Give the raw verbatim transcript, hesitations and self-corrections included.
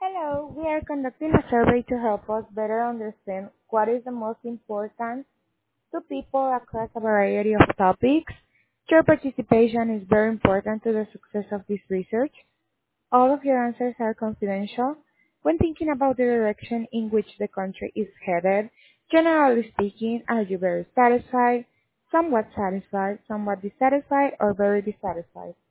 Hello, we are conducting a survey to help us better understand what is the most important to people across a variety of topics. Your participation is very important to the success of this research. All of your answers are confidential. When thinking about the direction in which the country is headed, generally speaking, are you very satisfied, somewhat satisfied, somewhat dissatisfied, or very dissatisfied?